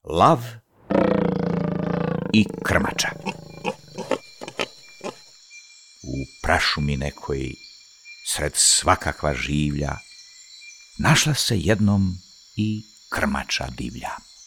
Lav i krmača. U prašumi nekoj, sred svakakva življa, našla se jednom i krmača divlja.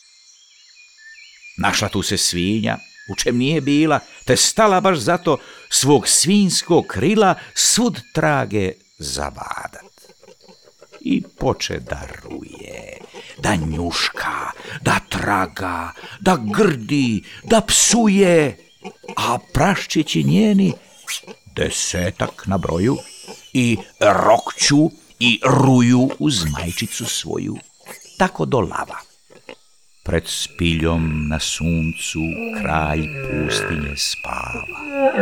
Našla tu se svinja, u čem nije bila, te stala baš zato svog svinjskog krila svud trage zabadat. I poče da ruje, da njuška, da traga, da grdi, da psuje, a praščići njeni 10 na broju i rokću i ruju uz majčicu svoju, tako do lava. Pred spiljom na suncu kralj pustinje spava,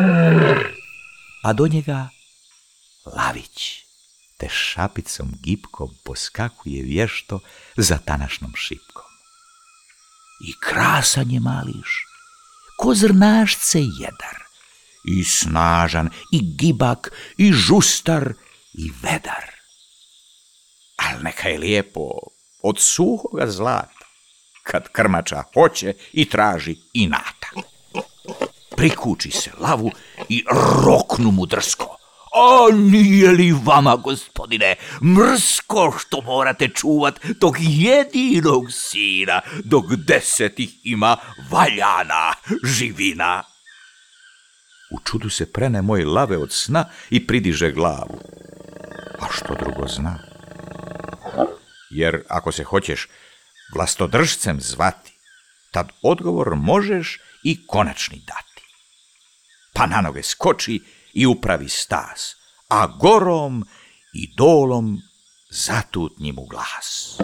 a do njega lavić te šapicom gipkom poskakuje vješto za tanašnom šipkom. I krasan je mališ, ko zrnašce jedar, i snažan, i gibak, i žustar, i vedar. Al neka je lijepo od suhoga zlata, kad krmača hoće i traži inata. Prikuči se lavu i roknu mu drsko. A nije li vama, gospodine, mrsko što morate čuvat tog jedinog sina, dok 10 ima valjana živina? U čudu se prene moj lave od sna i pridiže glavu. A što drugo zna? Jer ako se hoćeš vlastodržcem zvati, tad odgovor možeš i konačni dati. Pa na noge skoči i upravi stas, a gorom i dolom zatutnji mu glas.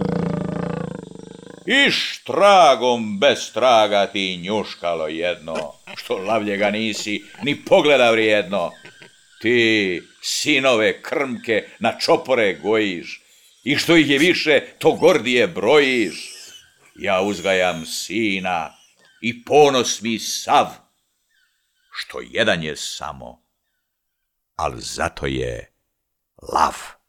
Iš tragom bez traga ti njuškalo jedno, što lavljega nisi ni pogleda vrijedno. Ti sinove krmke na čopore gojiš, i što ih je više, to gordije brojiš. Ja uzgajam sina i ponos mi sav, što jedan je samo, al zato je lav.